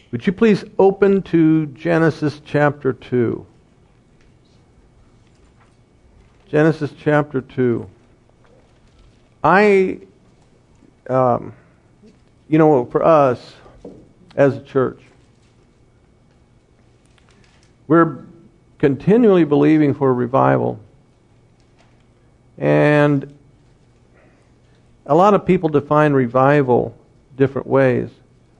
Would you please open to Genesis chapter 2? Genesis chapter 2. For us as a church, we're continually believing for revival. And a lot of people define revival different ways.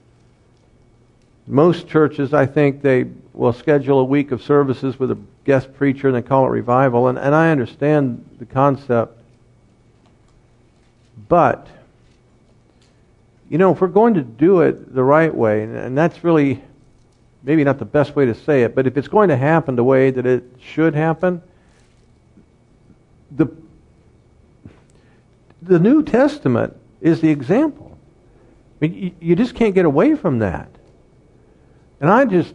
Most churches, I think, they will schedule a week of services with a guest preacher and they call it revival. And I understand the concept. But, if we're going to do it the right way, and that's really maybe not the best way to say it, but if it's going to happen the way that it should happen, the New Testament is the example. I mean, you just can't get away from that. And I just,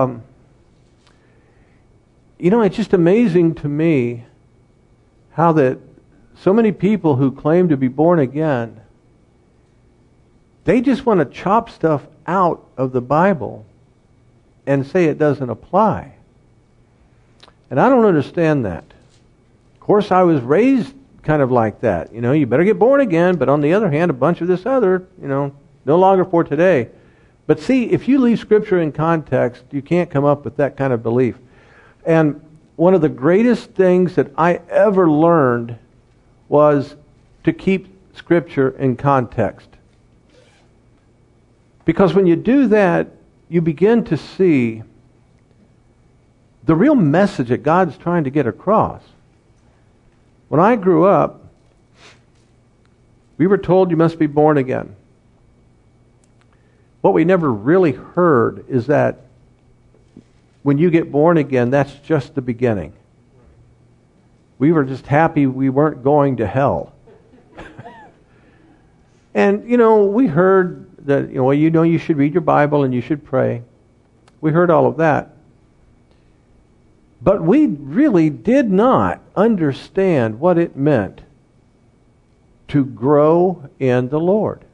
it's just amazing to me how that so many people who claim to be born again, they just want to chop stuff out of the Bible and say it doesn't apply. And I don't understand that. Of course, I was raised kind of like that. You better get born again, but on the other hand, a bunch of this other, no longer for today. But see, if you leave Scripture in context, you can't come up with that kind of belief. And one of the greatest things that I ever learned was to keep Scripture in context. Because when you do that, you begin to see the real message that God's trying to get across. When I grew up, we were told you must be born again. What we never really heard is that when you get born again, that's just the beginning. We were just happy we weren't going to hell. And, we heard that, you should read your Bible and you should pray. We heard all of that. But we really did not understand what it meant to grow in the Lord.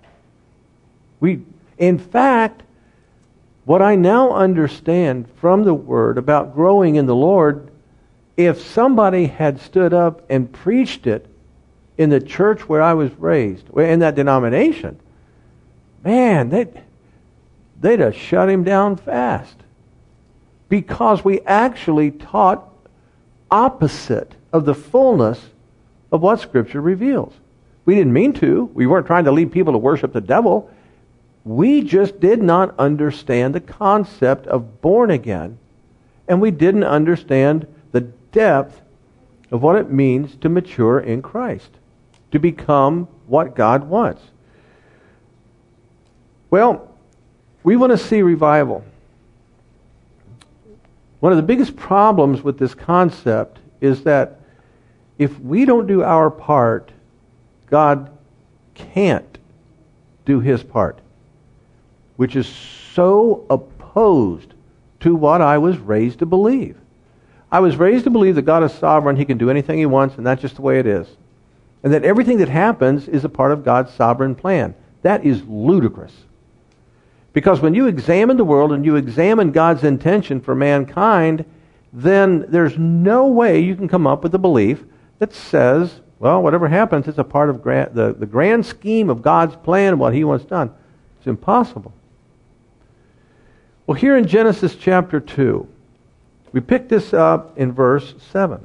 In fact, what I now understand from the Word about growing in the Lord, if somebody had stood up and preached it in the church where I was raised, in that denomination, man, they'd have shut him down fast. Because we actually taught opposite of the fullness of what Scripture reveals. We didn't mean to. We weren't trying to lead people to worship the devil. We just did not understand the concept of born again, and we didn't understand the depth of what it means to mature in Christ, to become what God wants. Well, we want to see revival. One of the biggest problems with this concept is that if we don't do our part, God can't do His part, which is so opposed to what I was raised to believe. I was raised to believe that God is sovereign, He can do anything He wants, and that's just the way it is. And that everything that happens is a part of God's sovereign plan. That is ludicrous. Because when you examine the world and you examine God's intention for mankind, then there's no way you can come up with a belief that says, well, whatever happens, it's a part of the grand scheme of God's plan and what He wants done. It's impossible. Well, here in Genesis chapter 2, we pick this up in verse 7.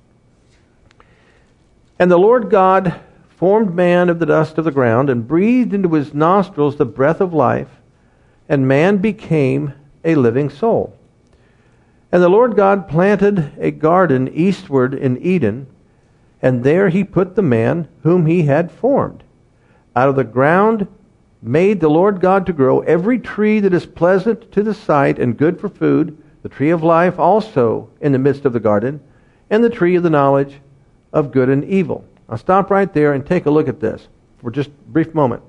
And the Lord God formed man of the dust of the ground and breathed into his nostrils the breath of life, and man became a living soul. And the Lord God planted a garden eastward in Eden, and there He put the man whom He had formed. Out of the ground made the Lord God to grow every tree that is pleasant to the sight and good for food, the tree of life also in the midst of the garden, and the tree of the knowledge of good and evil. I'll stop right there and take a look at this for just a brief moment.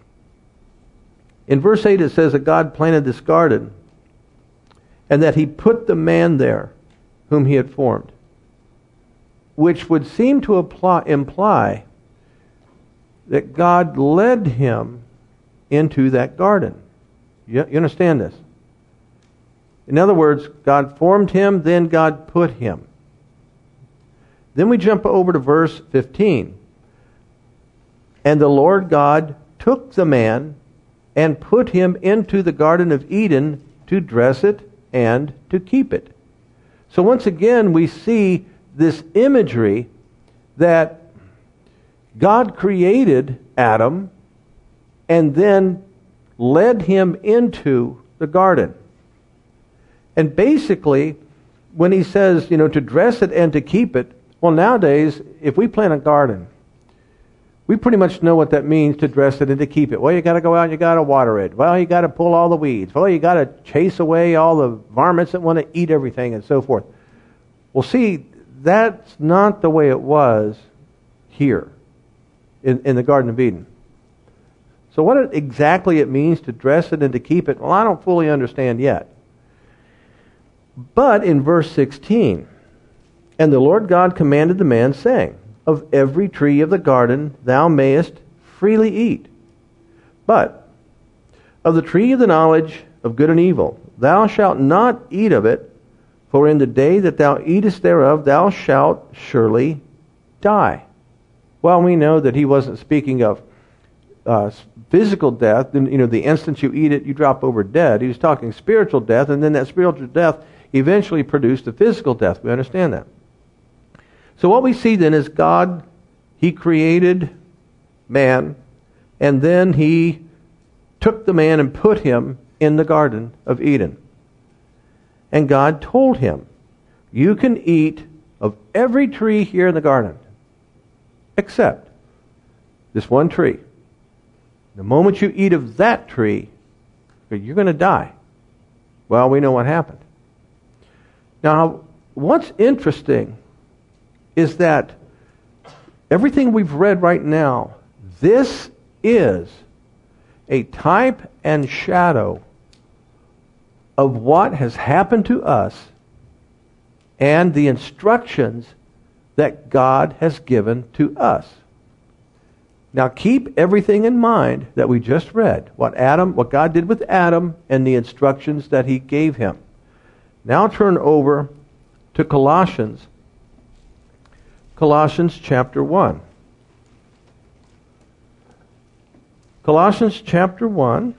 In verse 8 it says that God planted this garden and that He put the man there whom He had formed, which would seem to imply that God led him into that garden. You understand this? In other words, God formed him, then God put him. Then we jump over to verse 15. And the Lord God took the man and put him into the Garden of Eden to dress it and to keep it. So once again, we see this imagery that God created Adam and then led him into the garden. And basically, when he says, to dress it and to keep it, well, nowadays, if we plant a garden, we pretty much know what that means, to dress it and to keep it. Well, you got to go out and you got to water it. Well, you got to pull all the weeds. Well, you got to chase away all the varmints that want to eat everything and so forth. Well, see, that's not the way it was here in the Garden of Eden. So what exactly it means to dress it and to keep it, well, I don't fully understand yet. But in verse 16, and the Lord God commanded the man, saying, of every tree of the garden thou mayest freely eat. But of the tree of the knowledge of good and evil thou shalt not eat of it, for in the day that thou eatest thereof thou shalt surely die. Well, we know that he wasn't speaking of physical death. The instant you eat it, you drop over dead. He was talking spiritual death, and then that spiritual death eventually produced a physical death. We understand that. So what we see then is God, he created man, and then he took the man and put him in the Garden of Eden. And God told him, you can eat of every tree here in the garden, except this one tree. The moment you eat of that tree, you're going to die. Well, we know what happened. Now, what's interesting is that everything we've read right now, this is a type and shadow of what has happened to us and the instructions that God has given to us. Now keep everything in mind that we just read, what God did with Adam and the instructions that he gave him. Now turn over to Colossians chapter 1. Colossians chapter 1,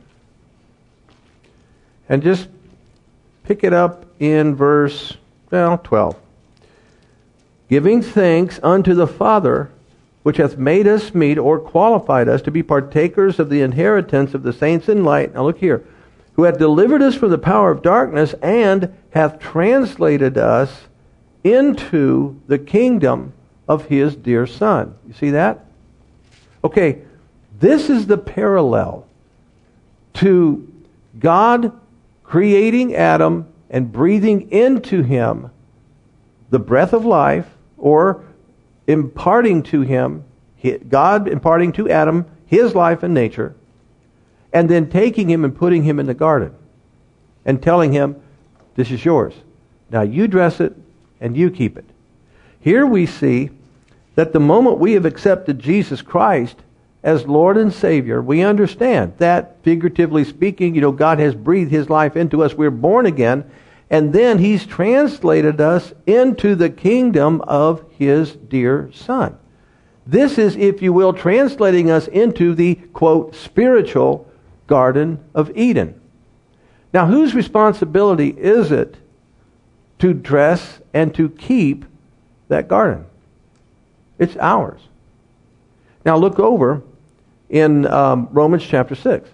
and just pick it up in verse 12. Giving thanks unto the Father, which hath made us meet, or qualified us to be partakers of the inheritance of the saints in light. Now look here. Who hath delivered us from the power of darkness, and hath translated us into the kingdom of his dear Son. You see that? Okay, this is the parallel to God creating Adam and breathing into him the breath of life, or imparting to him, God imparting to Adam his life and nature, and then taking him and putting him in the garden and telling him, this is yours. Now you dress it and you keep it. Here we see that the moment we have accepted Jesus Christ as Lord and Savior, we understand that, figuratively speaking, God has breathed his life into us. We're born again. And then he's translated us into the kingdom of his dear Son. This is, if you will, translating us into the, quote, spiritual Garden of Eden. Now, whose responsibility is it to dress and to keep that garden? It's ours. Now, look over in Romans chapter 6.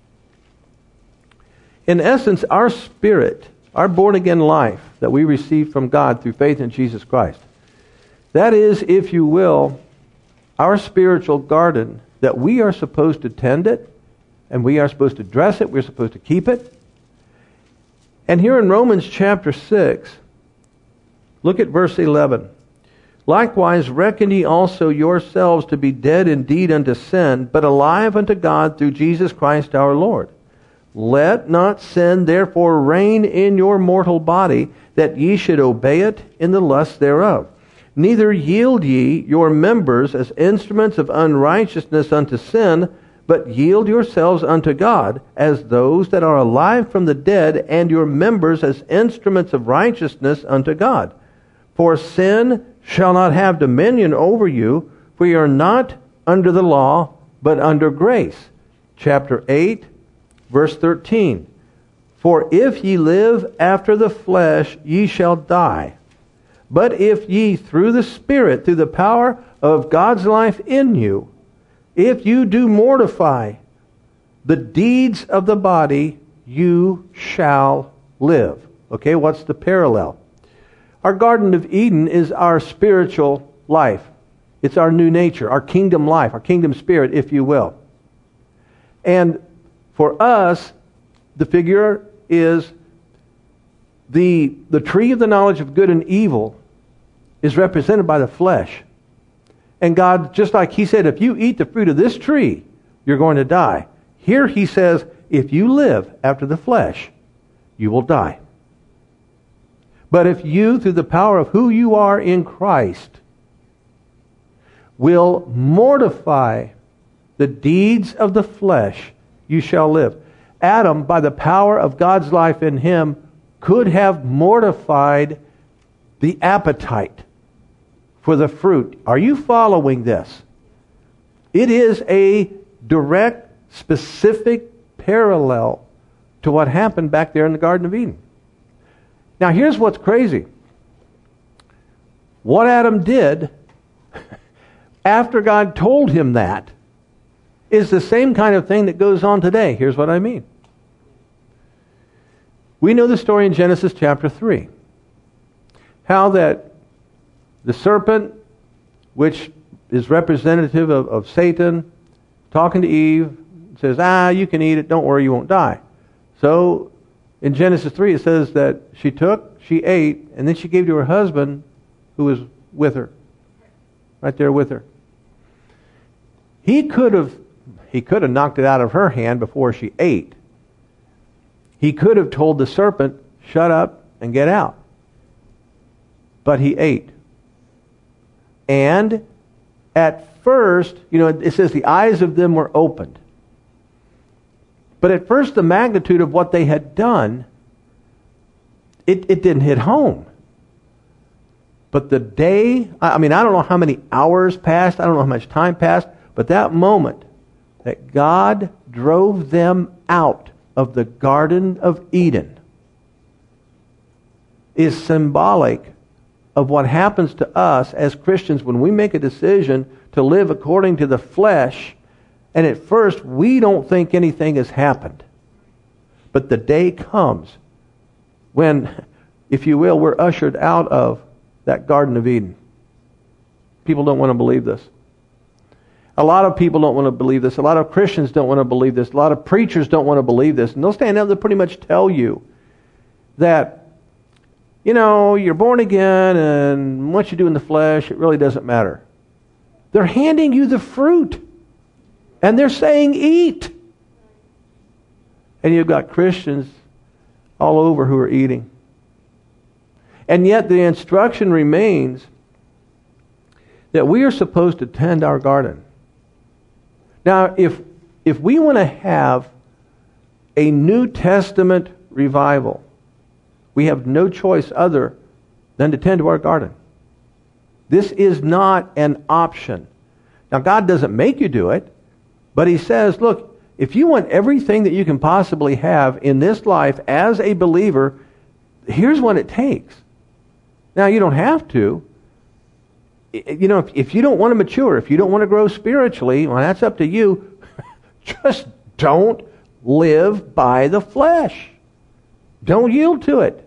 In essence, our spirit, our born-again life that we receive from God through faith in Jesus Christ, that is, if you will, our spiritual garden that we are supposed to tend it, and we are supposed to dress it, we're supposed to keep it. And here in Romans chapter 6, look at verse 11. Likewise reckon ye also yourselves to be dead indeed unto sin, but alive unto God through Jesus Christ our Lord. Let not sin therefore reign in your mortal body, that ye should obey it in the lust thereof. Neither yield ye your members as instruments of unrighteousness unto sin, but yield yourselves unto God as those that are alive from the dead, and your members as instruments of righteousness unto God. For sin shall not have dominion over you, for ye are not under the law, but under grace. Chapter 8, verse 13. For if ye live after the flesh, ye shall die. But if ye through the Spirit, through the power of God's life in you, if you do mortify the deeds of the body, you shall live. Okay, what's the parallel? Our Garden of Eden is our spiritual life. It's our new nature, our kingdom life, our kingdom spirit, if you will. And for us, the figure is the tree of the knowledge of good and evil is represented by the flesh. And God, just like He said, if you eat the fruit of this tree, you're going to die. Here He says, if you live after the flesh, you will die. But if you, through the power of who you are in Christ, will mortify the deeds of the flesh, you shall live. Adam, by the power of God's life in him, could have mortified the appetite for the fruit. Are you following this? It is a direct, specific parallel to what happened back there in the Garden of Eden. Now here's what's crazy. What Adam did after God told him that is the same kind of thing that goes on today. Here's what I mean. We know the story in Genesis chapter 3. How that the serpent, which is representative of Satan, talking to Eve, says, you can eat it, don't worry, you won't die. So in Genesis 3 it says that she ate, and then she gave to her husband who was with her. Right there with her. He could have knocked it out of her hand before she ate. He could have told the serpent, shut up and get out. But he ate. And at first, it says the eyes of them were opened. But at first the magnitude of what they had done, it didn't hit home. But the day, I don't know how many hours passed, I don't know how much time passed, but that moment that God drove them out of the Garden of Eden is symbolic of what happens to us as Christians when we make a decision to live according to the flesh, and at first we don't think anything has happened. But the day comes when, if you will, we're ushered out of that Garden of Eden. People don't want to believe this. A lot of people don't want to believe this. A lot of Christians don't want to believe this. A lot of preachers don't want to believe this. And they'll stand up and pretty much tell you that, you're born again, and what you do in the flesh, it really doesn't matter. They're handing you the fruit. And they're saying, eat. And you've got Christians all over who are eating. And yet the instruction remains that we are supposed to tend our garden. Now, if we want to have a New Testament revival, we have no choice other than to tend to our garden. This is not an option. Now, God doesn't make you do it, but He says, look, if you want everything that you can possibly have in this life as a believer, here's what it takes. Now, you don't have to. If you don't want to mature, if you don't want to grow spiritually, well, that's up to you. Just don't live by the flesh. Don't yield to it.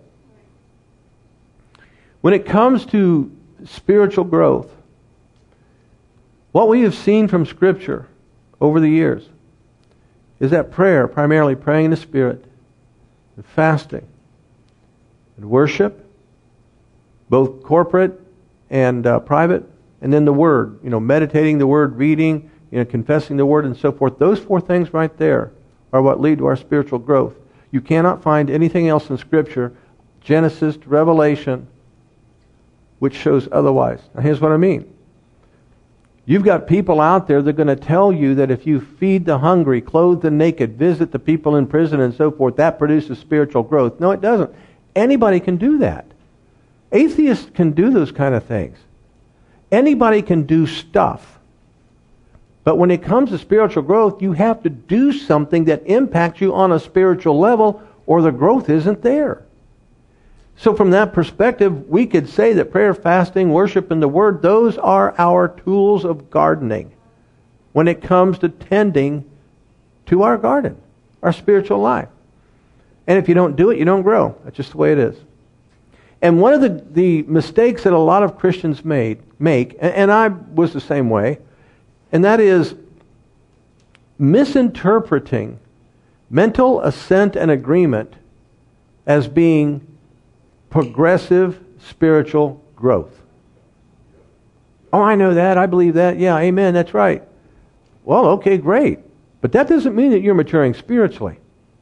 When it comes to spiritual growth, what we have seen from Scripture over the years is that prayer, primarily praying in the Spirit, and fasting, and worship, both corporate and private, and then the Word, meditating the Word, reading, confessing the Word, and so forth. Those four things right there are what lead to our spiritual growth. You cannot find anything else in Scripture, Genesis to Revelation, which shows otherwise. Now here's what I mean. You've got people out there that are going to tell you that if you feed the hungry, clothe the naked, visit the people in prison and so forth, that produces spiritual growth. No, it doesn't. Anybody can do that. Atheists can do those kind of things. Anybody can do stuff. But when it comes to spiritual growth, you have to do something that impacts you on a spiritual level, or the growth isn't there. So from that perspective, we could say that prayer, fasting, worship, and the Word, those are our tools of gardening when it comes to tending to our garden, our spiritual life. And if you don't do it, you don't grow. That's just the way it is. And one of the mistakes that a lot of Christians make, and I was the same way, and that is misinterpreting mental assent and agreement as being progressive spiritual growth. Oh, I know that. I believe that. Yeah, amen. That's right. Well, okay, great. But that doesn't mean that you're maturing spiritually.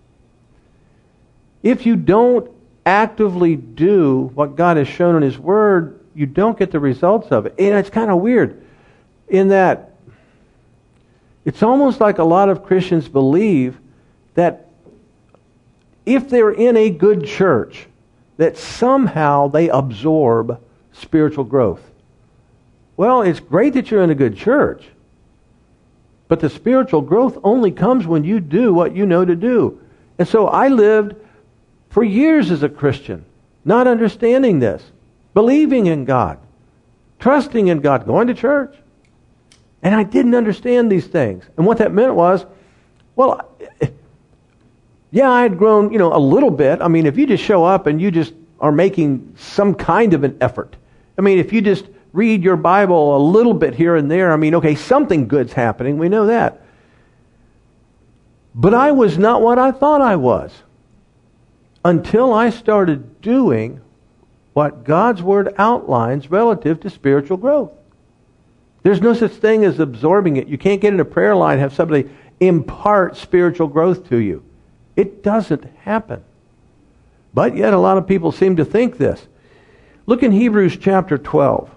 If you don't actively do what God has shown in His Word, you don't get the results of it. And it's kind of weird in that it's almost like a lot of Christians believe that if they're in a good church, that somehow they absorb spiritual growth. Well, it's great that you're in a good church, but the spiritual growth only comes when you do what you know to do. And so I lived for years as a Christian, not understanding this, believing in God, trusting in God, going to church. And I didn't understand these things. And what that meant was, well, yeah, I had grown, a little bit. I mean, if you just show up and you just are making some kind of an effort. I mean, if you just read your Bible a little bit here and there, I mean, okay, something good's happening. We know that. But I was not what I thought I was until I started doing what God's Word outlines relative to spiritual growth. There's no such thing as absorbing it. You can't get in a prayer line and have somebody impart spiritual growth to you. It doesn't happen. But yet a lot of people seem to think this. Look in Hebrews chapter 12.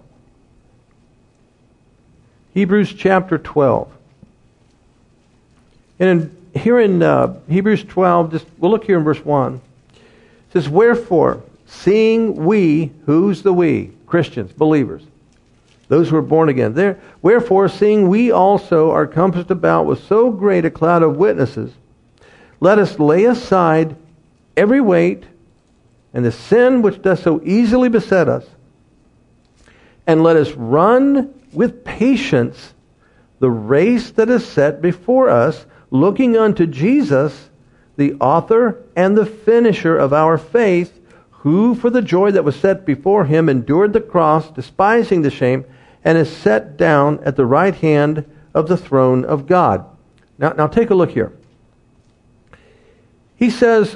Hebrews chapter 12. And here in Hebrews 12, we'll look here in verse 1. It says, wherefore, seeing we, who's the we? Christians, believers. Those who are born again. Wherefore, seeing we also are compassed about with so great a cloud of witnesses, let us lay aside every weight and the sin which does so easily beset us, and let us run with patience the race that is set before us, looking unto Jesus, the author and the finisher of our faith, who for the joy that was set before Him endured the cross, despising the shame, and is set down at the right hand of the throne of God. Now take a look here. He says,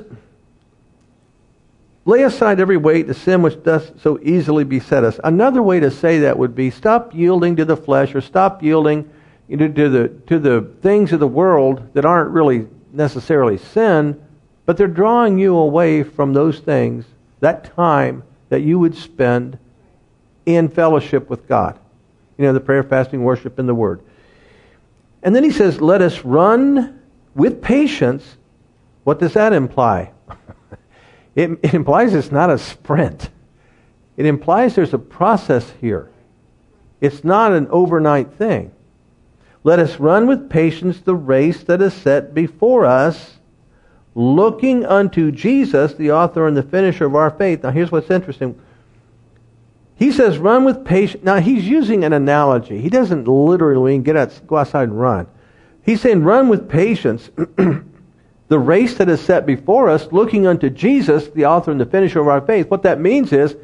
lay aside every weight, the sin which does so easily beset us. Another way to say that would be stop yielding to the flesh, or stop yielding to the things of the world that aren't really necessarily sin, but they're drawing you away from those things, that time that you would spend in fellowship with God. The prayer, fasting, worship, and the Word. And then he says, let us run with patience. What does that imply? It implies it's not a sprint. It implies there's a process here. It's not an overnight thing. Let us run with patience the race that is set before us, looking unto Jesus, the author and the finisher of our faith. Now here's what's interesting. He says, run with patience. Now he's using an analogy. He doesn't literally go outside and run. He's saying, run with patience the race that is set before us, looking unto Jesus, the author and the finisher of our faith. What that means is,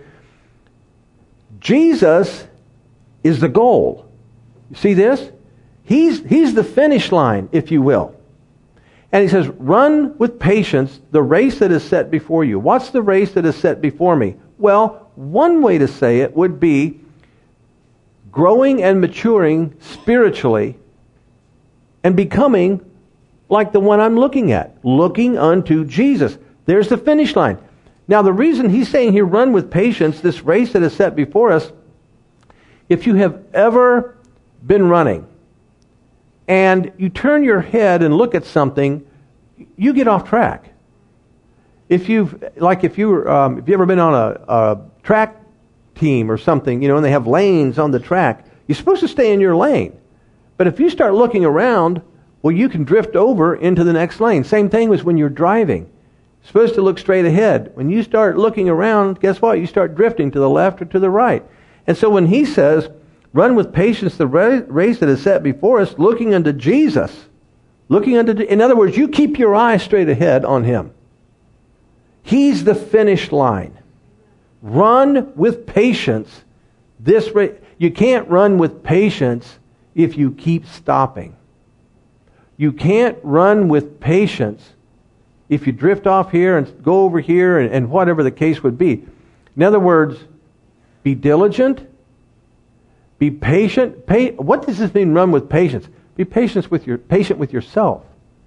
Jesus is the goal. You see this? He's the finish line, if you will. And he says, run with patience the race that is set before you. What's the race that is set before me? Well, one way to say it would be growing and maturing spiritually and becoming like the one I'm looking at, looking unto Jesus. There's the finish line. Now, the reason he's saying here, run with patience, this race that is set before us, if you have ever been running and you turn your head and look at something, you get off track. If you've ever been on a track team or something, and they have lanes on the track, you're supposed to stay in your lane. But if you start looking around, well, you can drift over into the next lane. Same thing as when you're driving. You're supposed to look straight ahead. When you start looking around, guess what? You start drifting to the left or to the right. And so when he says, run with patience the race that is set before us, looking unto Jesus, in other words, you keep your eyes straight ahead on him. He's the finish line. Run with patience this race. You can't run with patience if you keep stopping. You can't run with patience if you drift off here and go over here and whatever the case would be. In other words, be diligent, be patient. What does this mean, run with patience? Be patient with yourself.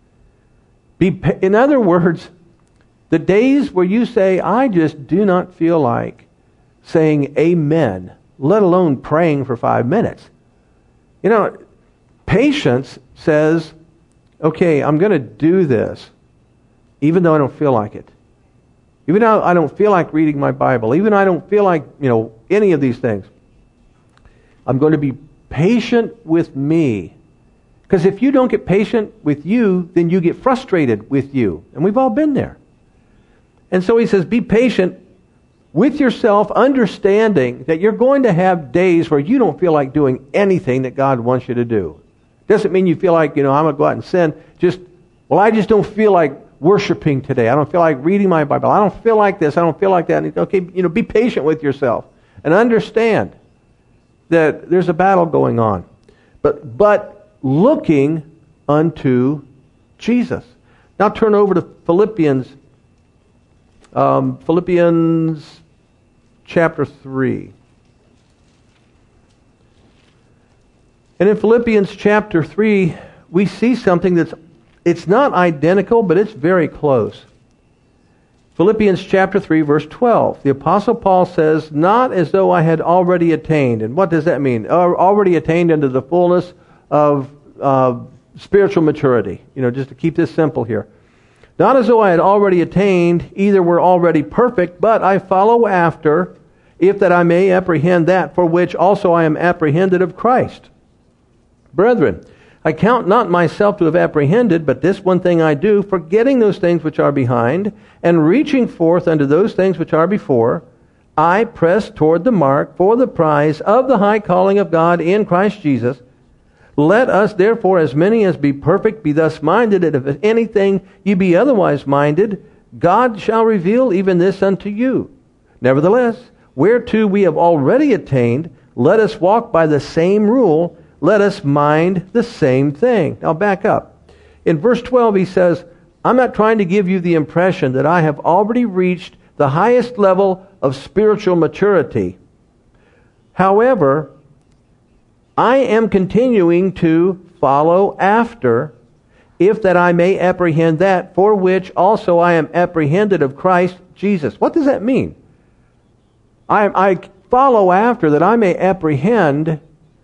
In other words, the days where you say, I just do not feel like saying amen, let alone praying for 5 minutes. Patience says, okay, I'm going to do this, even though I don't feel like it. Even though I don't feel like reading my Bible. Even though I don't feel like, any of these things. I'm going to be patient with me. Because if you don't get patient with you, then you get frustrated with you. And we've all been there. And so he says, be patient with yourself, understanding that you're going to have days where you don't feel like doing anything that God wants you to do. Doesn't mean you feel like, I'm going to go out and sin. I just don't feel like worshiping today. I don't feel like reading my Bible. I don't feel like this. I don't feel like that. Okay, be patient with yourself and understand that there's a battle going on. But looking unto Jesus. Now turn over to Philippians chapter 3. And in Philippians chapter 3, we see something it's not identical, but it's very close. Philippians chapter 3, verse 12. The Apostle Paul says, not as though I had already attained. And what does that mean? Already attained into the fullness of spiritual maturity. Just to keep this simple here. Not as though I had already attained, either were already perfect, but I follow after, if that I may apprehend that for which also I am apprehended of Christ. Brethren, I count not myself to have apprehended, but this one thing I do, forgetting those things which are behind, and reaching forth unto those things which are before, I press toward the mark for the prize of the high calling of God in Christ Jesus. Let us therefore, as many as be perfect, be thus minded, and if anything ye be otherwise minded, God shall reveal even this unto you. Nevertheless, whereto we have already attained, let us walk by the same rule, let us mind the same thing. Now back up. In verse 12 he says, I'm not trying to give you the impression that I have already reached the highest level of spiritual maturity. However, I am continuing to follow after, if that I may apprehend that for which also I am apprehended of Christ Jesus. What does that mean? I follow after that I may apprehend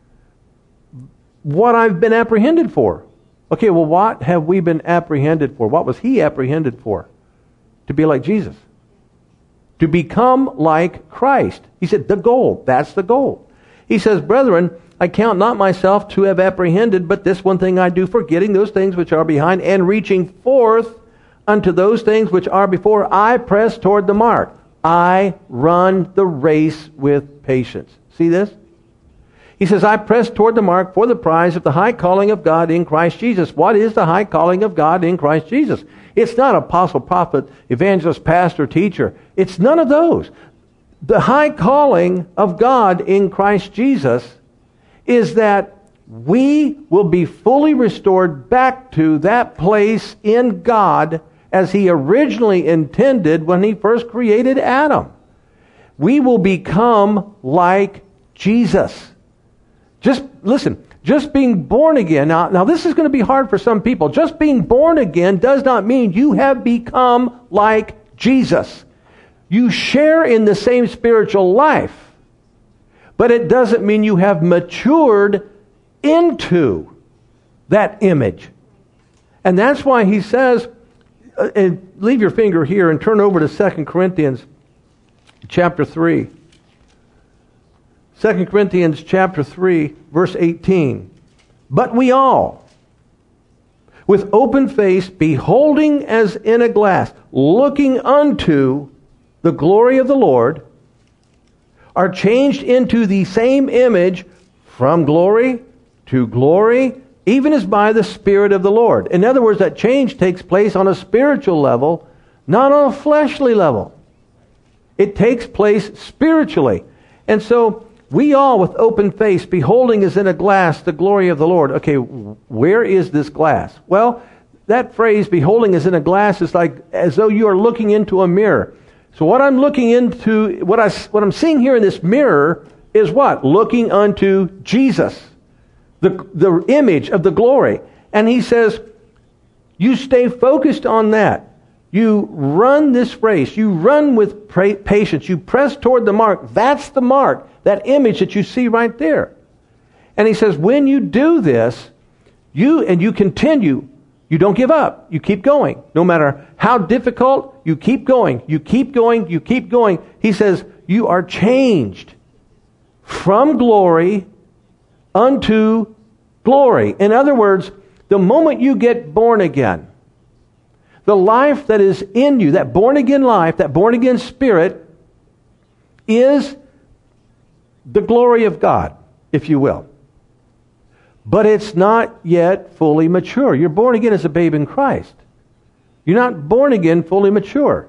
what I've been apprehended for. Okay, well, what have we been apprehended for? What was he apprehended for? To be like Jesus. To become like Christ. He said, the goal. That's the goal. He says, brethren, I count not myself to have apprehended, but this one thing I do, forgetting those things which are behind, and reaching forth unto those things which are before, I press toward the mark. I run the race with patience. See this? He says, I press toward the mark for the prize of the high calling of God in Christ Jesus. What is the high calling of God in Christ Jesus? It's not apostle, prophet, evangelist, pastor, teacher. It's none of those. The high calling of God in Christ Jesus is that we will be fully restored back to that place in God as he originally intended when he first created Adam. We will become like Jesus. Just listen, just being born again. Now this is going to be hard for some people. Just being born again does not mean you have become like Jesus. You share in the same spiritual life, but it doesn't mean you have matured into that image. And that's why he says, and leave your finger here and turn over to 2 Corinthians chapter 3. 2 Corinthians chapter 3, verse 18. But we all, with open face, beholding as in a glass, looking unto the glory of the Lord, are changed into the same image from glory to glory, even as by the Spirit of the Lord. In other words, that change takes place on a spiritual level, not on a fleshly level. It takes place spiritually. And so, we all with open face, beholding as in a glass the glory of the Lord. Okay, where is this glass? Well, that phrase, beholding as in a glass, is like as though you are looking into a mirror. So what I'm looking into, what I'm seeing here in this mirror is what? Looking unto Jesus, the image of the glory. And he says, you stay focused on that. You run this race. You run with patience. You press toward the mark. That's the mark. That image that you see right there. And he says, when you do this, you continue. You don't give up. You keep going. No matter how difficult, you keep going. You keep going. You keep going. He says, you are changed from glory unto glory. In other words, the moment you get born again, the life that is in you, that born again life, that born again spirit, is the glory of God, if you will. But it's not yet fully mature. You're born again as a babe in Christ. You're not born again fully mature.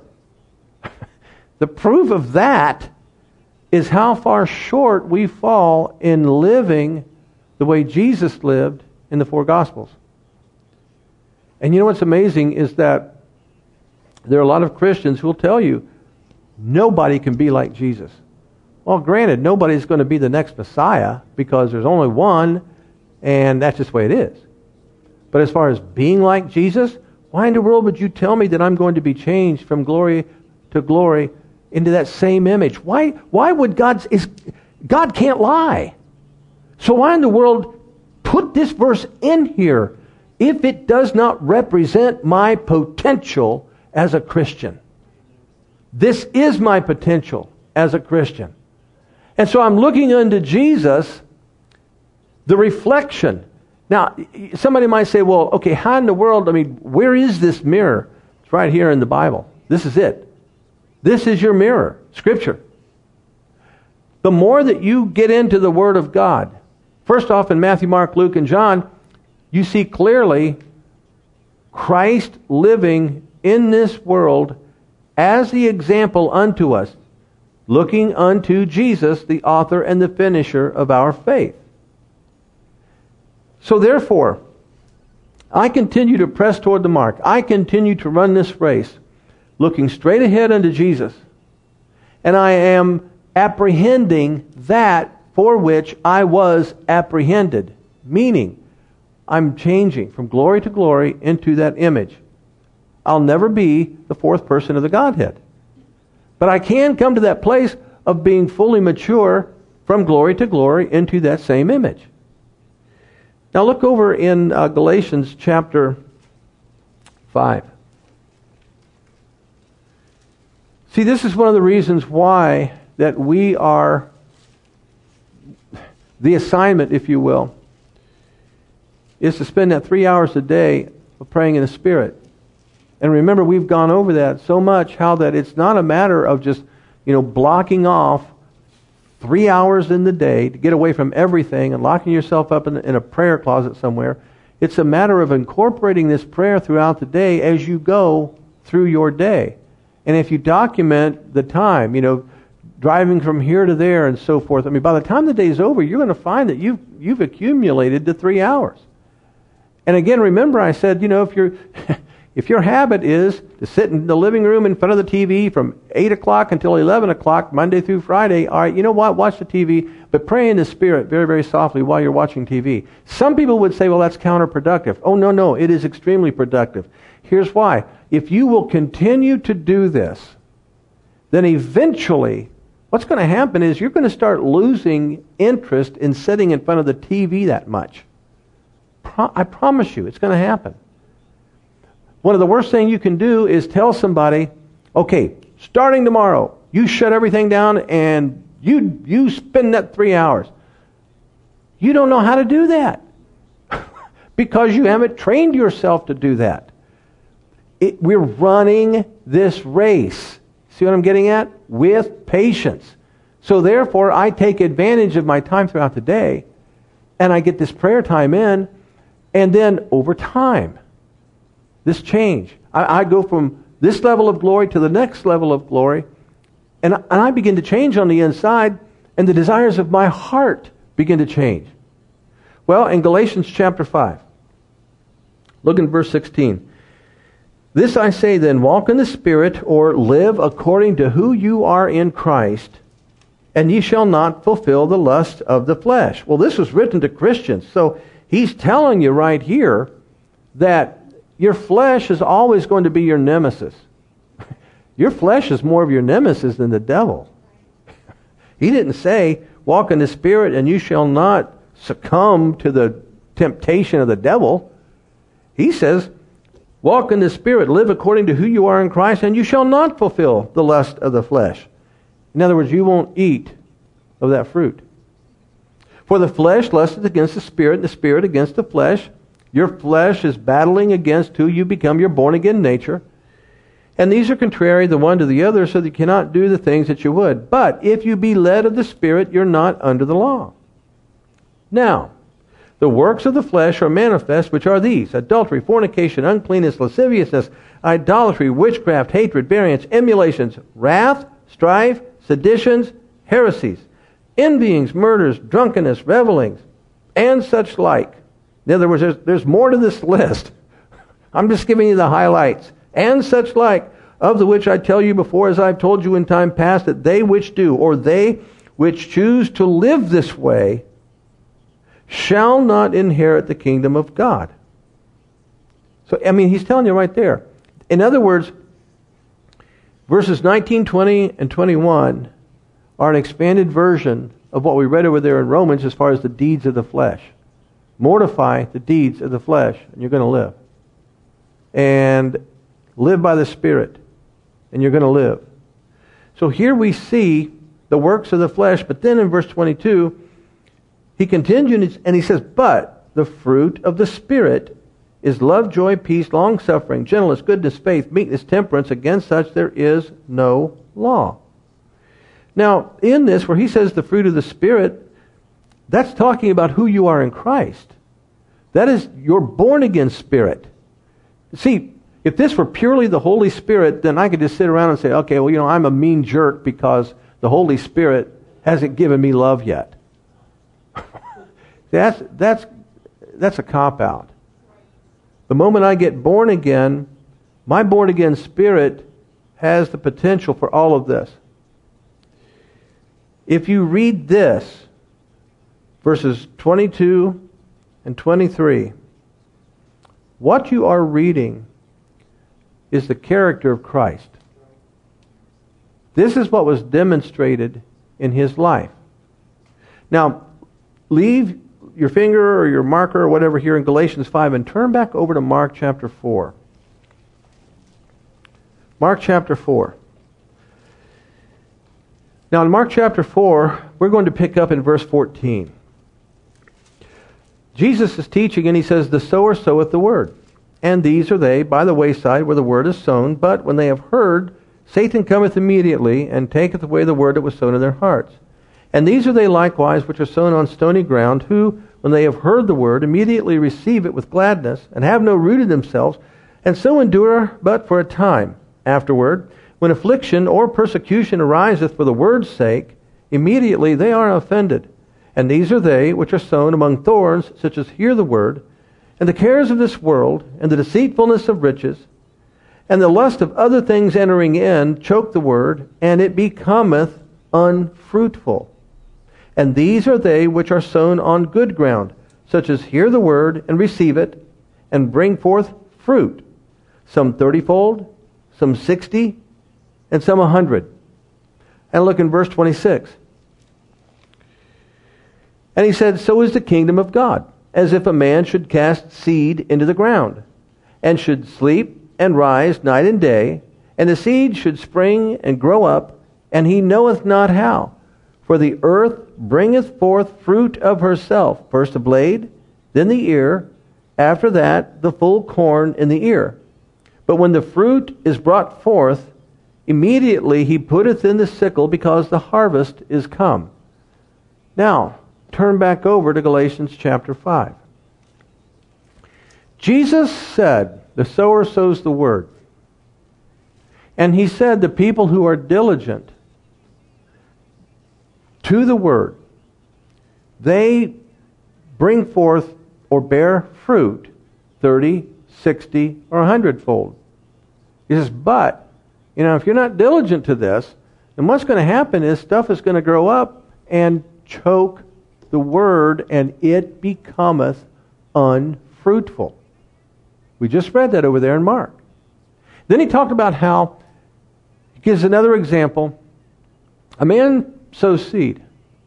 The proof of that is how far short we fall in living the way Jesus lived in the four Gospels. And you know what's amazing is that there are a lot of Christians who will tell you nobody can be like Jesus. Well, granted, nobody's going to be the next Messiah because there's only one, and that's just the way it is. But as far as being like Jesus, why in the world would you tell me that I'm going to be changed from glory to glory into that same image? Why would God can't lie. So why in the world put this verse in here if it does not represent my potential as a Christian? This is my potential as a Christian. And so I'm looking unto Jesus, the reflection. Now, somebody might say, well, okay, how in the world, where is this mirror? It's right here in the Bible. This is it. This is your mirror, Scripture. The more that you get into the Word of God, first off in Matthew, Mark, Luke, and John, you see clearly Christ living in this world as the example unto us, looking unto Jesus, the author and the finisher of our faith. So therefore, I continue to press toward the mark. I continue to run this race, looking straight ahead unto Jesus. And I am apprehending that for which I was apprehended. Meaning, I'm changing from glory to glory into that image. I'll never be the fourth person of the Godhead. But I can come to that place of being fully mature from glory to glory into that same image. Now look over in Galatians chapter 5. See, this is one of the reasons why that we are, the assignment, if you will, is to spend that 3 hours a day of praying in the Spirit. And remember, we've gone over that so much, how that it's not a matter of just, blocking off 3 hours in the day to get away from everything and locking yourself up in a prayer closet somewhere. It's a matter of incorporating this prayer throughout the day as you go through your day. And if you document the time, driving from here to there and so forth, by the time the day's over, you're going to find that you've accumulated the 3 hours. And again, remember I said, if your habit is to sit in the living room in front of the TV from 8 o'clock until 11 o'clock, Monday through Friday, all right, you know what? Watch the TV, but pray in the Spirit very, very softly while you're watching TV. Some people would say, well, that's counterproductive. Oh, no, it is extremely productive. Here's why. If you will continue to do this, then eventually what's going to happen is you're going to start losing interest in sitting in front of the TV that much. I promise you, it's going to happen. One of the worst things you can do is tell somebody, okay, starting tomorrow, you shut everything down and you spend that 3 hours. You don't know how to do that because you haven't trained yourself to do that. We're running this race. See what I'm getting at? With patience. So therefore, I take advantage of my time throughout the day, and I get this prayer time in, and then over time, this change. I go from this level of glory to the next level of glory, and I begin to change on the inside, and the desires of my heart begin to change. Well, in Galatians chapter 5, look in verse 16. This I say then, walk in the Spirit, or live according to who you are in Christ, and ye shall not fulfill the lust of the flesh. Well, this was written to Christians, so he's telling you right here that your flesh is always going to be your nemesis. Your flesh is more of your nemesis than the devil. He didn't say, walk in the Spirit and you shall not succumb to the temptation of the devil. He says, walk in the Spirit, live according to who you are in Christ, and you shall not fulfill the lust of the flesh. In other words, you won't eat of that fruit. For the flesh lusteth against the Spirit, and the Spirit against the flesh. Your flesh is battling against who you become, your born-again nature. And these are contrary the one to the other, so that you cannot do the things that you would. But if you be led of the Spirit, you're not under the law. Now, the works of the flesh are manifest, which are these: adultery, fornication, uncleanness, lasciviousness, idolatry, witchcraft, hatred, variance, emulations, wrath, strife, seditions, heresies, envyings, murders, drunkenness, revelings, and such like. In other words, there's more to this list. I'm just giving you the highlights. And such like, of the which I tell you before, as I've told you in time past, that they which do, or they which choose to live this way, shall not inherit the kingdom of God. So, he's telling you right there. In other words, verses 19, 20, and 21 are an expanded version of what we read over there in Romans as far as the deeds of the flesh. Mortify the deeds of the flesh, and you're going to live. And live by the Spirit, and you're going to live. So here we see the works of the flesh, but then in verse 22, he continues and he says, but the fruit of the Spirit is love, joy, peace, long-suffering, gentleness, goodness, faith, meekness, temperance. Against such there is no law. Now, in this, where he says the fruit of the Spirit, that's talking about who you are in Christ. That is your born-again spirit. See, if this were purely the Holy Spirit, then I could just sit around and say, okay, well, I'm a mean jerk because the Holy Spirit hasn't given me love yet. That's a cop-out. The moment I get born again, my born-again spirit has the potential for all of this. If you read this, verses 22 and 23, what you are reading is the character of Christ. This is what was demonstrated in his life. Now, leave your finger or your marker or whatever here in Galatians 5 and turn back over to Mark chapter 4. Mark chapter 4. Now in Mark chapter 4, we're going to pick up in verse 14. Jesus is teaching and he says, the sower soweth the word. And these are they by the wayside where the word is sown. But when they have heard, Satan cometh immediately and taketh away the word that was sown in their hearts. And these are they likewise which are sown on stony ground, who, when they have heard the word, immediately receive it with gladness, and have no root in themselves, and so endure but for a time. Afterward, when affliction or persecution ariseth for the word's sake, immediately they are offended. And these are they which are sown among thorns, such as hear the word, and the cares of this world, and the deceitfulness of riches, and the lust of other things entering in, choke the word, and it becometh unfruitful. And these are they which are sown on good ground, such as hear the word, and receive it, and bring forth fruit, some 30-fold, some 60, and some 100. And look in verse 26. And he said, so is the kingdom of God, as if a man should cast seed into the ground, and should sleep and rise night and day, and the seed should spring and grow up, and he knoweth not how. For the earth bringeth forth fruit of herself, first the blade, then the ear, after that the full corn in the ear. But when the fruit is brought forth, immediately he putteth in the sickle, because the harvest is come. Now, turn back over to Galatians chapter 5. Jesus said, the sower sows the word. And he said, the people who are diligent to the word, they bring forth or bear fruit 30, 60, or 100-fold. He says, but, if you're not diligent to this, then what's going to happen is stuff is going to grow up and choke the word, and it becometh unfruitful. We just read that over there in Mark. Then he talked about how, he gives another example. A man sows seed.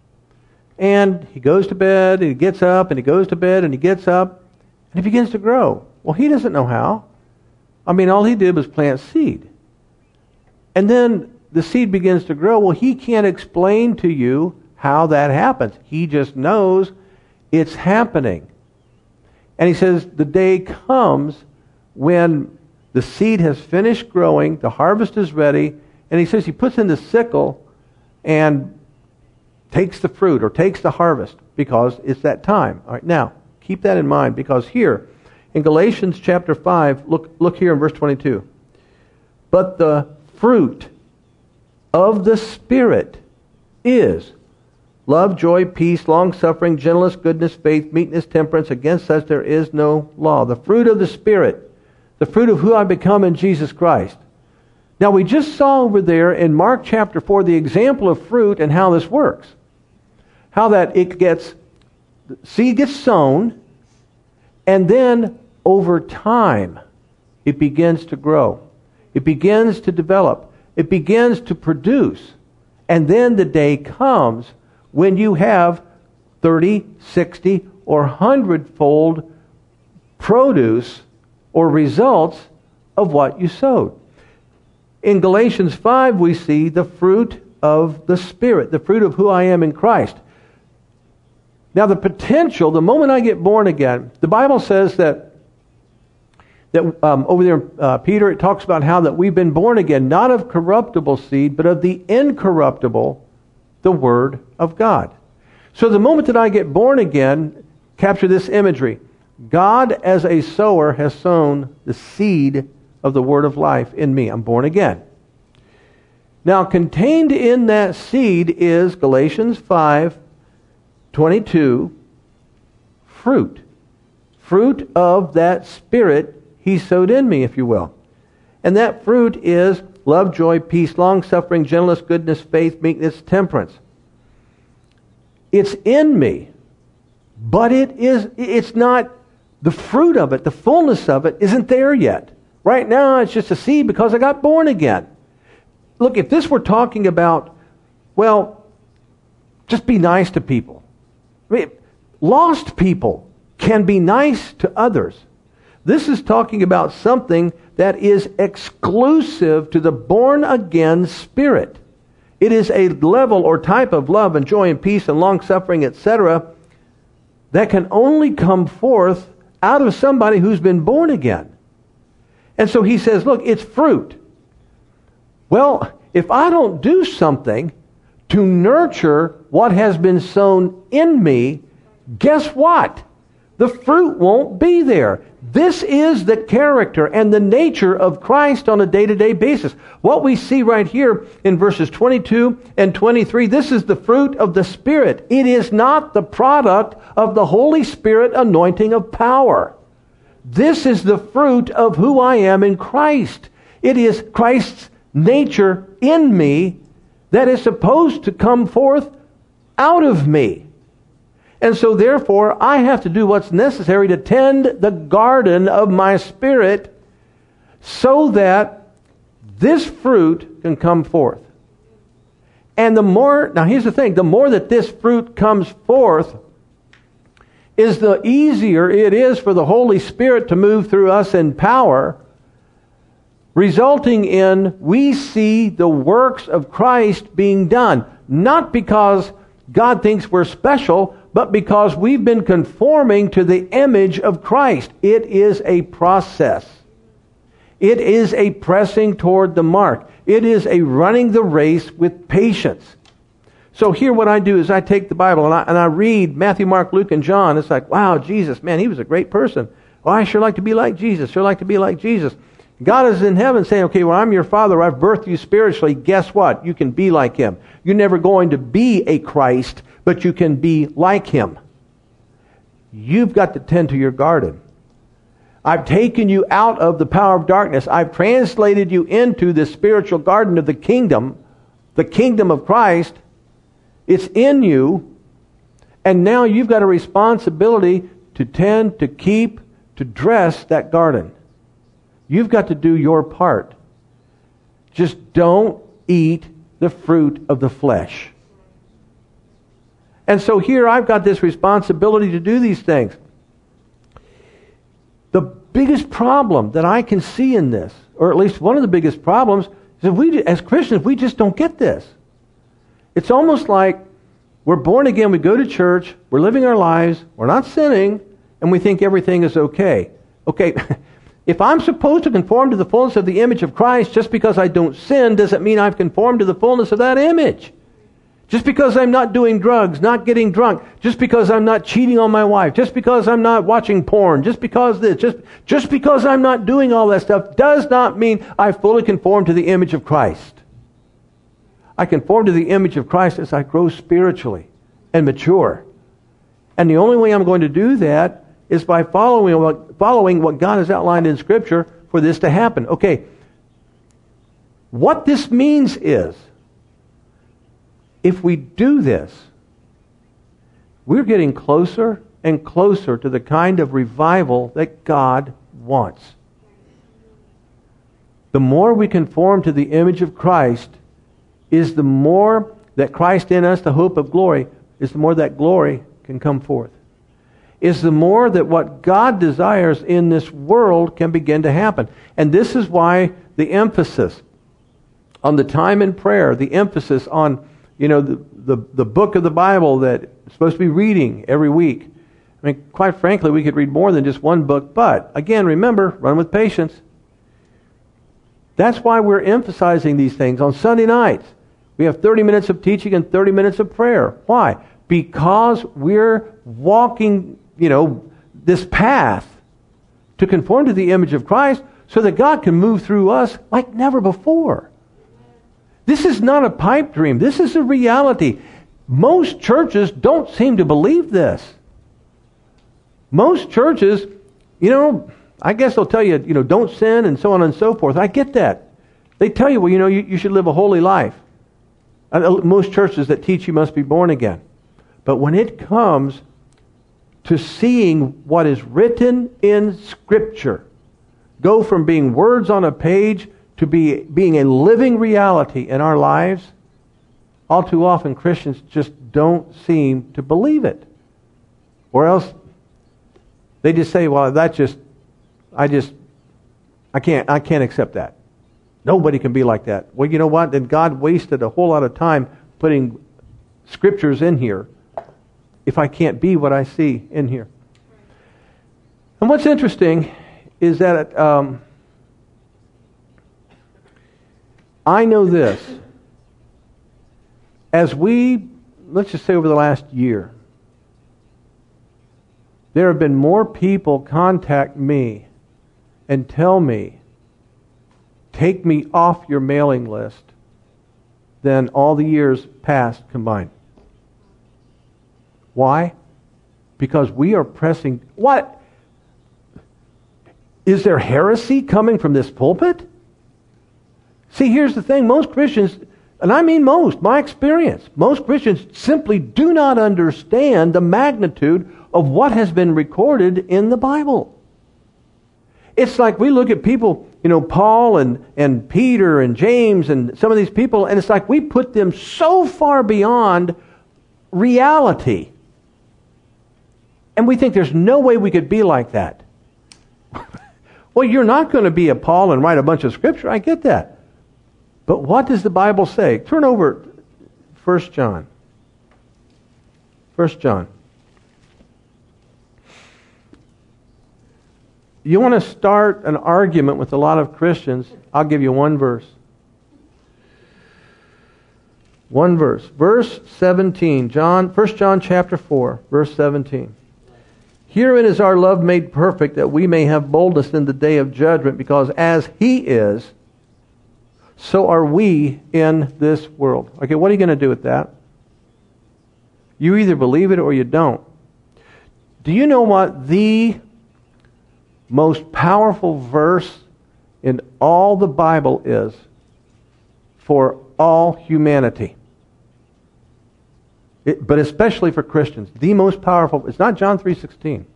And he goes to bed, and he gets up, and he goes to bed, and he gets up, and it begins to grow. Well, he doesn't know how. All he did was plant seed. And then the seed begins to grow. Well, he can't explain to you how that happens. He just knows it's happening. And he says the day comes when the seed has finished growing, the harvest is ready, and he says he puts in the sickle and takes the fruit or takes the harvest because it's that time. All right, now, keep that in mind, because here in Galatians chapter 5, look here in verse 22. But the fruit of the Spirit is love, joy, peace, long-suffering, gentleness, goodness, faith, meekness, temperance. Against such there is no law. The fruit of the Spirit, the fruit of who I become in Jesus Christ. Now we just saw over there in Mark chapter 4 the example of fruit and how this works. How that seed gets sown, and then over time it begins to grow. It begins to develop. It begins to produce. And then the day comes when you have 30, 60, or 100-fold produce or results of what you sowed. In Galatians 5, we see the fruit of the Spirit, the fruit of who I am in Christ. Now the potential, the moment I get born again, the Bible says that over there, Peter, it talks about how that we've been born again, not of corruptible seed, but of the incorruptible, the Word of God. So the moment that I get born again, capture this imagery. God as a sower has sown the seed of the Word of life in me. I'm born again. Now contained in that seed is Galatians 5:22, fruit. Fruit of that Spirit He sowed in me, if you will. And that fruit is love, joy, peace, long-suffering, gentleness, goodness, faith, meekness, temperance. It's in me, but it's not the fruit of it, the fullness of it isn't there yet. Right now it's just a seed because I got born again. Look, if this were talking about, just be nice to people. Lost people can be nice to others. This is talking about something that is exclusive to the born-again spirit. It is a level or type of love and joy and peace and long-suffering, etc., that can only come forth out of somebody who's been born again. And so he says, look, it's fruit. Well, if I don't do something to nurture what has been sown in me, guess what? The fruit won't be there. This is the character and the nature of Christ on a day-to-day basis. What we see right here in verses 22 and 23, this is the fruit of the Spirit. It is not the product of the Holy Spirit anointing of power. This is the fruit of who I am in Christ. It is Christ's nature in me that is supposed to come forth out of me. And so therefore, I have to do what's necessary to tend the garden of my spirit so that this fruit can come forth. And the more, now here's the thing, the more that this fruit comes forth, is the easier it is for the Holy Spirit to move through us in power, resulting in we see the works of Christ being done. Not because God thinks we're special, but because we've been conforming to the image of Christ. It is a process. It is a pressing toward the mark. It is a running the race with patience. So here what I do is I take the Bible and I read Matthew, Mark, Luke, and John. It's like, wow, Jesus, man, he was a great person. Well, I sure like to be like Jesus. Sure like to be like Jesus. God is in heaven saying, okay, well, I'm your Father. I've birthed you spiritually. Guess what? You can be like Him. You're never going to be a Christ, but you can be like Him. You've got to tend to your garden. I've taken you out of the power of darkness. I've translated you into the spiritual garden of the kingdom of Christ. It's in you. And now you've got a responsibility to tend, to keep, to dress that garden. You've got to do your part. Just don't eat the fruit of the flesh. And so here I've got this responsibility to do these things. The biggest problem that I can see in this, or at least one of the biggest problems, is that we, as Christians, we just don't get this. It's almost like we're born again, we go to church, we're living our lives, we're not sinning, and we think everything is okay. Okay, if I'm supposed to conform to the fullness of the image of Christ just because I don't sin, doesn't mean I've conformed to the fullness of that image. Just because I'm not doing drugs, not getting drunk, just because I'm not cheating on my wife, just because I'm not watching porn, just because because I'm not doing all that stuff, does not mean I fully conform to the image of Christ. I conform to the image of Christ as I grow spiritually and mature. And the only way I'm going to do that is by following what God has outlined in Scripture for this to happen. Okay, what this means is, if we do this, we're getting closer and closer to the kind of revival that God wants. The more we conform to the image of Christ, is the more that Christ in us, the hope of glory, is the more that glory can come forth. Is the more that what God desires in this world can begin to happen. And this is why the emphasis on the time in prayer, the emphasis on the book of the Bible that we're supposed to be reading every week. I mean, quite frankly, we could read more than just one book, but again, remember, run with patience. That's why we're emphasizing these things on Sunday nights. We have 30 minutes of teaching and 30 minutes of prayer. Why? Because we're walking, this path to conform to the image of Christ so that God can move through us like never before. This is not a pipe dream. This is a reality. Most churches don't seem to believe this. Most churches, I guess they'll tell you, don't sin and so on and so forth. I get that. They tell you, well, you should live a holy life. Most churches that teach you must be born again. But when it comes to seeing what is written in Scripture, go from being words on a page to being a living reality in our lives, all too often Christians just don't seem to believe it. Or else they just say, well, I can't accept that. Nobody can be like that. Well, you know what? Then God wasted a whole lot of time putting scriptures in here if I can't be what I see in here. And what's interesting is that I know this. As let's just say over the last year, there have been more people contact me and tell me, take me off your mailing list than all the years past combined. Why? Because we are pressing... What? Is there heresy coming from this pulpit? See, here's the thing. Most Christians, and I mean most, my experience, most Christians simply do not understand the magnitude of what has been recorded in the Bible. It's like we look at people, Paul and Peter and James and some of these people, and it's like we put them so far beyond reality. And we think there's no way we could be like that. Well, you're not going to be a Paul and write a bunch of scripture. I get that. But what does the Bible say? Turn over 1 John. 1 John. You want to start an argument with a lot of Christians, I'll give you one verse. One verse. Verse 17. 1 John chapter 4, verse 17. Herein is our love made perfect, that we may have boldness in the day of judgment, because as He is, so are we in this world. Okay, what are you going to do with that? You either believe it or you don't. Do you know what the most powerful verse in all the Bible is for all humanity? But especially for Christians. The most powerful, it's not John 3:16.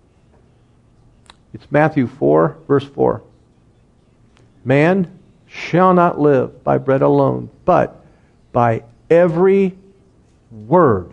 It's Matthew 4, verse 4. Man shall not live by bread alone, but by every word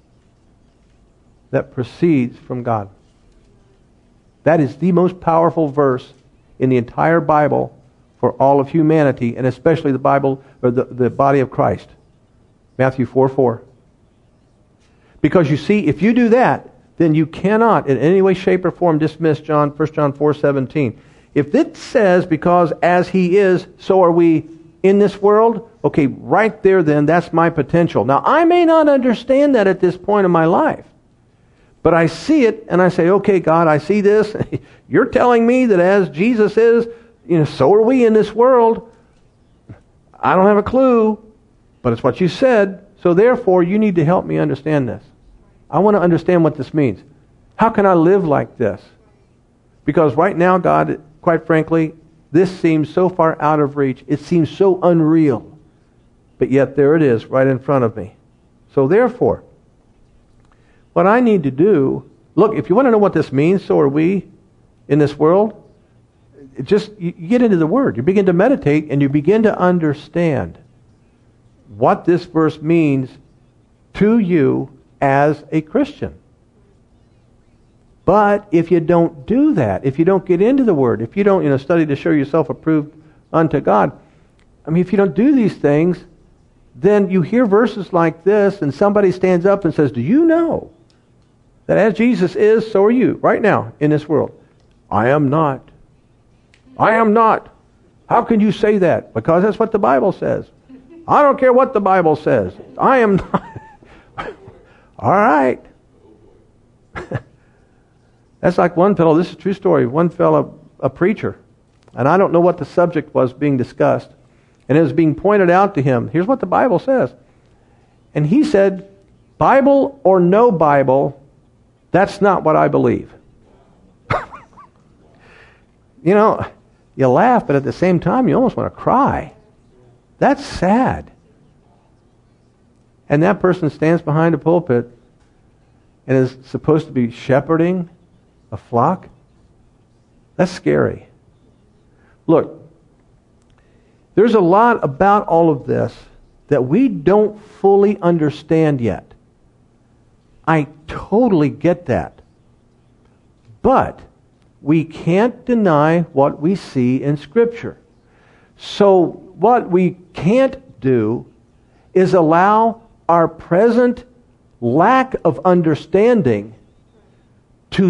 that proceeds from God. That is the most powerful verse in the entire Bible for all of humanity, and especially the Bible, or the body of Christ. Matthew 4:4. Because you see, if you do that, then you cannot in any way, shape, or form dismiss 1 John 4:17. If it says, because as He is, so are we in this world, okay, right there then, that's my potential. Now, I may not understand that at this point in my life, but I see it, and I say, okay, God, I see this. You're telling me that as Jesus is, so are we in this world. I don't have a clue, but it's what you said, so therefore, you need to help me understand this. I want to understand what this means. How can I live like this? Because right now, God, quite frankly, this seems so far out of reach. It seems so unreal. But yet there it is right in front of me. So therefore, what I need to do, look, if you want to know what this means, so are we in this world, you get into the Word. You begin to meditate and you begin to understand what this verse means to you as a Christian. But if you don't do that, if you don't get into the Word, if you don't study to show yourself approved unto God, if you don't do these things, then you hear verses like this and somebody stands up and says, do you know that as Jesus is, so are you right now in this world? I am not. I am not. How can you say that? Because that's what the Bible says. I don't care what the Bible says. I am not. All right. That's like one fellow, this is a true story, one fellow, a preacher, and I don't know what the subject was being discussed, and it was being pointed out to him, here's what the Bible says. And he said, Bible or no Bible, that's not what I believe. You laugh, but at the same time, you almost want to cry. That's sad. And that person stands behind a pulpit and is supposed to be shepherding a flock. That's scary. Look, there's a lot about all of this that we don't fully understand yet. I totally get that. But we can't deny what we see in Scripture. So what we can't do is allow our present lack of understanding to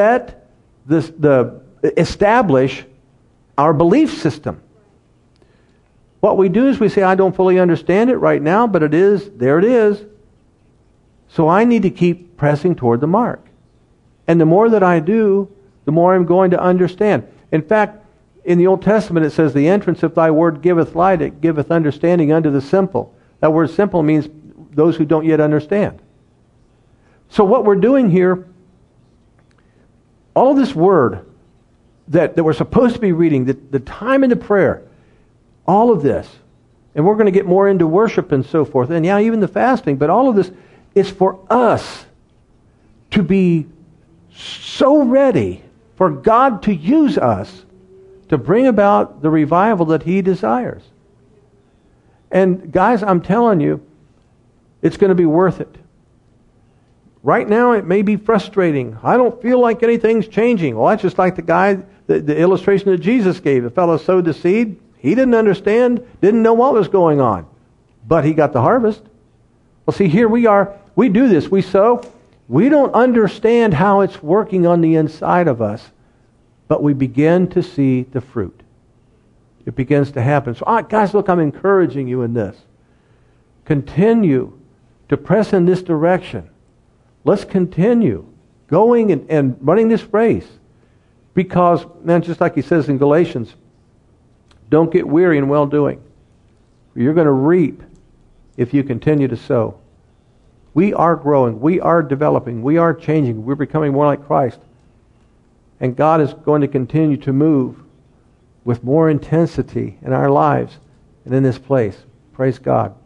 establish our belief system. What we do is we say, I don't fully understand it right now, but there it is. So I need to keep pressing toward the mark. And the more that I do, the more I'm going to understand. In fact, in the Old Testament it says, the entrance of thy word giveth light, it giveth understanding unto the simple. That word simple means those who don't yet understand. So what we're doing here, all of this word that we're supposed to be reading, the time into prayer, all of this, and we're going to get more into worship and so forth, and even the fasting, but all of this is for us to be so ready for God to use us to bring about the revival that He desires. And guys, I'm telling you, it's going to be worth it. Right now it may be frustrating. I don't feel like anything's changing. Well, that's just like the guy, the illustration that Jesus gave. The fellow sowed the seed. He didn't understand, didn't know what was going on. But he got the harvest. Well, see, here we are. We do this. We sow. We don't understand how it's working on the inside of us. But we begin to see the fruit. It begins to happen. So, guys, look, I'm encouraging you in this. Continue to press in this direction. Let's continue going and running this race. Because, man, just like he says in Galatians, don't get weary in well-doing. You're going to reap if you continue to sow. We are growing. We are developing. We are changing. We're becoming more like Christ. And God is going to continue to move with more intensity in our lives and in this place. Praise God.